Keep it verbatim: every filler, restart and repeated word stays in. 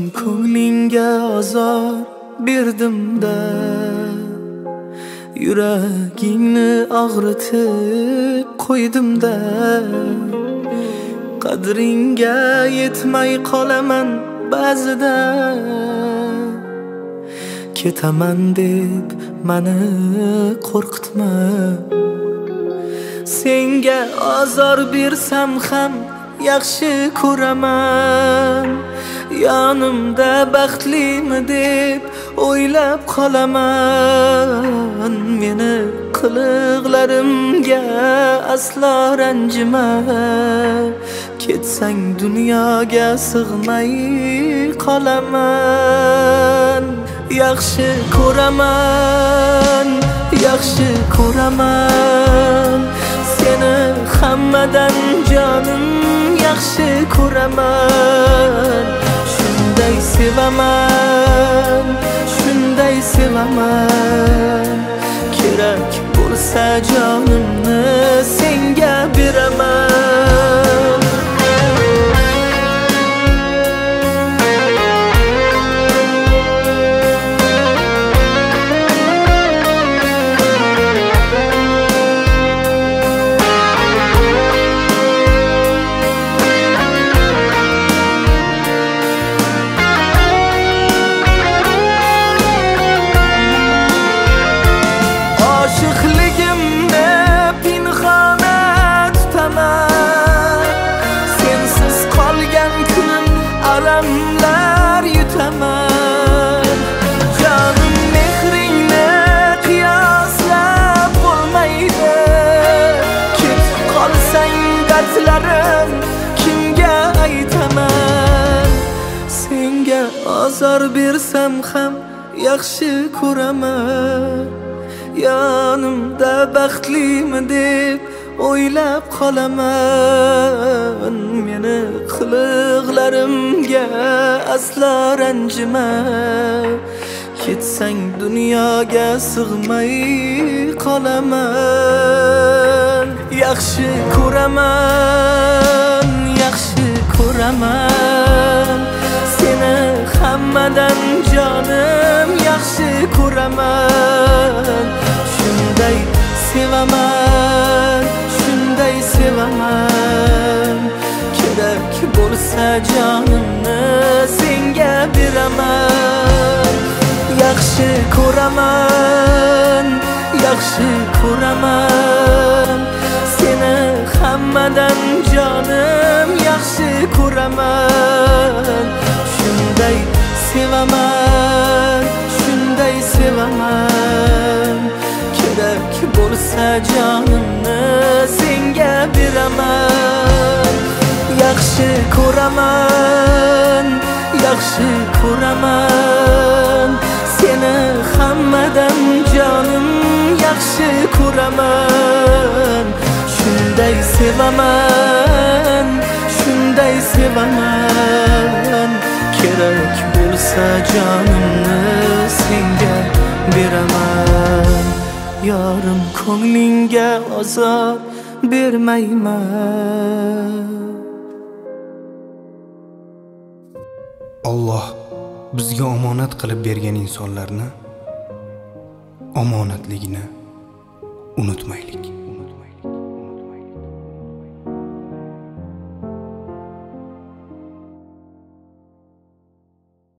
ko'nglingga azor berdim-da, yuragingni og'ritib qo'ydim-da. Qadringga yetmay qolaman ba'zida, ketaman deb mani qo'rqitma. Senga azor bersam ham yaxshi ko'raman, yonimda baxtlimi deb o'ylab qolaman. Meni qiliqlarimga aslo ranjima, ketsang dunyoga sig'may qolaman. Yaxshi ko'raman, yaxshi ko'raman seni hammadan jonim, yaxshi ko'raman. Shunday sevaman, shunday sevaman, kerak bo'lsa jonimni senga beraman. Alamlar yutaman, canım mehringni qiyoslab bo'lmaydi. Ketib qolsang dardlarim kimga aytaman? Senga azor bersam ham yaxshi ko'raman, yonimda baxtlimi deb o'ylab qolaman. Meni qiliqlarimga aslo ranjima, ketsang dunyoga sig'may qolaman. Yaxshi ko'raman, yaxshi ko'raman seni hammadan jonim, yaxshi ko'raman. Shunday sevaman, shunday sevaman, kerak bo'lsa jonimni senga beraman. Yaxshi ko'raman, yaxshi ko'raman seni hammadan jonim, yaxshi ko'raman. Shunday sevaman, shunday sevaman, kerak bo'lsa jonimni senga beraman. Yaxshi ko'raman, yaxshi ko'raman seni hammadan jonim, yaxshi ko'raman. Shunday sevaman, shunday sevaman, kerak bo'lsa jonimni senga beraman. Yorim ko'nglingga azor bermayman. Alloh bizga omonat qilib bergan insonlarni omonatligini unutmaylik.